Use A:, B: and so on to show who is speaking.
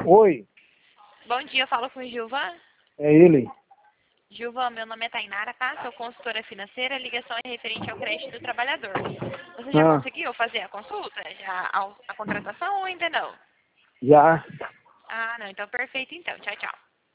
A: Oi,
B: Bom dia, eu falo com o Gilvan.
A: é ele.
B: Gilvan, meu nome é Tainara, tá? Sou consultora financeira, a ligação é referente ao crédito do trabalhador. Você já
A: Ah,
B: conseguiu fazer a consulta? Já a contratação ou ainda não?
A: já.
B: Ah, não, então perfeito então. Tchau, tchau.